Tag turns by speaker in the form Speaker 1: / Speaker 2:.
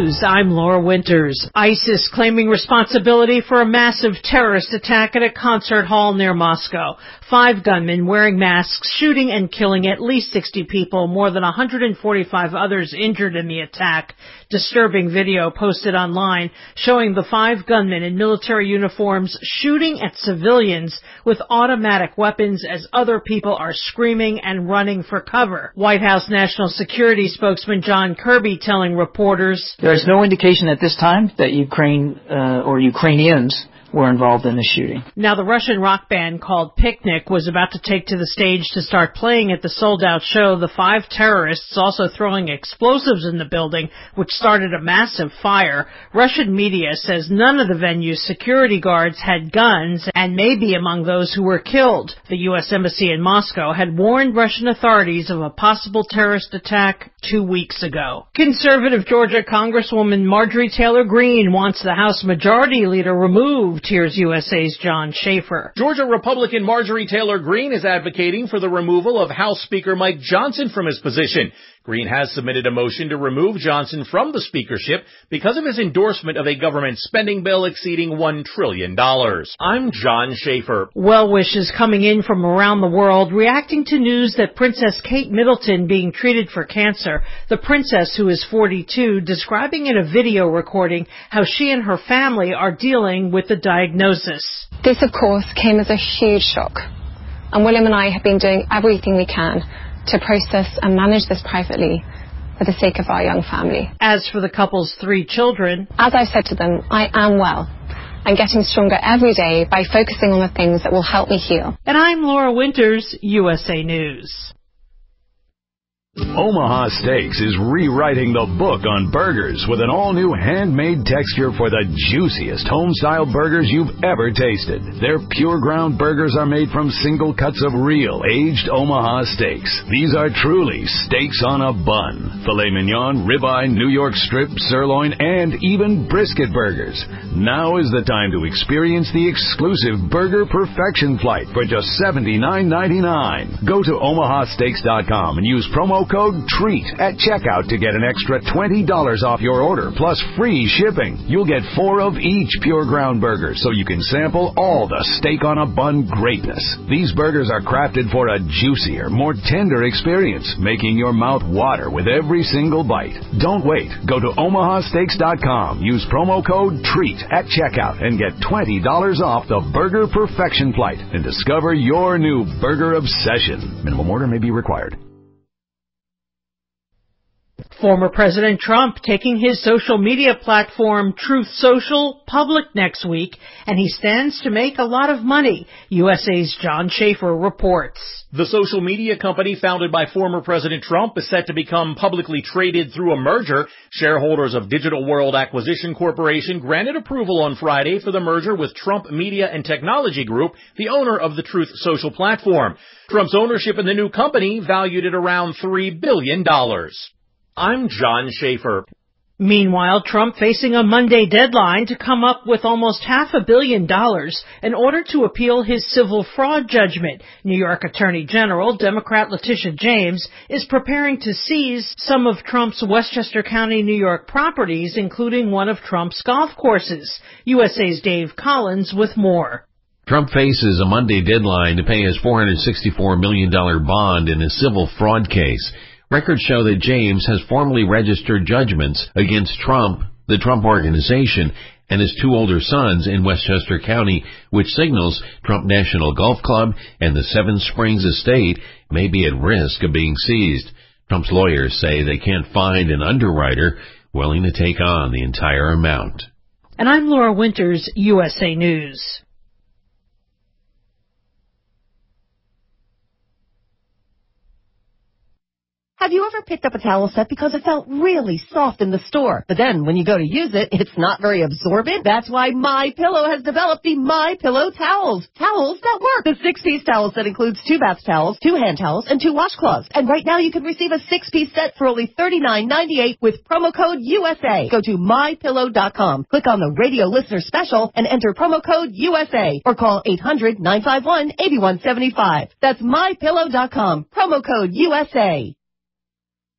Speaker 1: News, I'm Laura Winters. ISIS claiming responsibility for a massive terrorist attack at a concert hall near Moscow. 5 gunmen wearing masks shooting and killing at least 60 people, more than 145 others injured in the attack. Disturbing video posted online showing the 5 gunmen in military uniforms shooting at civilians with automatic weapons as other people are screaming and running for cover. White House National Security spokesman John Kirby telling reporters,
Speaker 2: "There is no indication at this time that Ukraine or Ukrainians were involved in the shooting."
Speaker 1: Now, the Russian rock band called Picnic was about to take to the stage to start playing at the sold-out show. The 5 terrorists also throwing explosives in the building, which started a massive fire. Russian media says none of the venue's security guards had guns and may be among those who were killed. The U.S. Embassy in Moscow had warned Russian authorities of a possible terrorist attack 2 weeks ago. Conservative Georgia Congresswoman Marjorie Taylor Greene wants the House Majority Leader removed. Here's USA's John Schaefer.
Speaker 3: Georgia Republican Marjorie Taylor Greene is advocating for the removal of House Speaker Mike Johnson from his position. Greene has submitted a motion to remove Johnson from the speakership because of his endorsement of a government spending bill exceeding $1 trillion. I'm John Schaefer.
Speaker 1: Well wishes coming in from around the world, reacting to news that Princess Kate Middleton being treated for cancer. The princess, who is 42, describing in a video recording how she and her family are dealing with the diagnosis.
Speaker 4: This, of course, came as a huge shock, and William and I have been doing everything we can to process and manage this privately for the sake of our young family.
Speaker 1: As for the couple's 3 children,
Speaker 4: as I've said to them, I am well and getting stronger every day by focusing on the things that will help me heal.
Speaker 1: And I'm Laura Winters, USA News.
Speaker 5: Omaha Steaks is rewriting the book on burgers with an all-new handmade texture for the juiciest home-style burgers you've ever tasted. Their pure ground burgers are made from single cuts of real, aged Omaha steaks. These are truly steaks on a bun. Filet mignon, ribeye, New York strip, sirloin, and even brisket burgers. Now is the time to experience the exclusive Burger Perfection Flight for just $79.99. Go to omahasteaks.com and use promo code TREAT at checkout to get an extra $20 off your order, plus free shipping. You'll get 4 of each pure ground burger, so you can sample all the steak on a bun greatness. These burgers are crafted for a juicier, more tender experience, making your mouth water with every single bite. Don't wait. Go to omahasteaks.com, use promo code TREAT at checkout, and get $20 off the Burger Perfection Flight, and discover your new burger obsession. Minimum order may be required.
Speaker 1: Former President Trump taking his social media platform Truth Social public next week, and he stands to make a lot of money. USA's John Schaefer reports.
Speaker 3: The social media company founded by former President Trump is set to become publicly traded through a merger. Shareholders of Digital World Acquisition Corporation granted approval on Friday for the merger with Trump Media and Technology Group, the owner of the Truth Social platform. Trump's ownership in the new company valued at around $3 billion. I'm John Schaefer.
Speaker 1: Meanwhile, Trump facing a Monday deadline to come up with almost $500 million in order to appeal his civil fraud judgment. New York Attorney General, Democrat Letitia James, is preparing to seize some of Trump's Westchester County, New York properties, including one of Trump's golf courses. USA's Dave Collins with more.
Speaker 6: Trump faces a Monday deadline to pay his $464 million bond in a civil fraud case. Records show that James has formally registered judgments against Trump, the Trump Organization, and his 2 older sons in Westchester County, which signals Trump National Golf Club and the Seven Springs Estate may be at risk of being seized. Trump's lawyers say they can't find an underwriter willing to take on the entire amount.
Speaker 1: And I'm Laura Winters, USA News.
Speaker 7: Have you ever picked up a towel set because it felt really soft in the store, but then when you go to use it, it's not very absorbent? That's why MyPillow has developed the MyPillow towels. Towels that work. The 6-piece towel set includes 2 bath towels, 2 hand towels, and 2 washcloths. And right now you can receive a 6-piece set for only $39.98 with promo code USA. Go to MyPillow.com, click on the radio listener special, and enter promo code USA, or call 800-951-8175. That's MyPillow.com, promo code USA.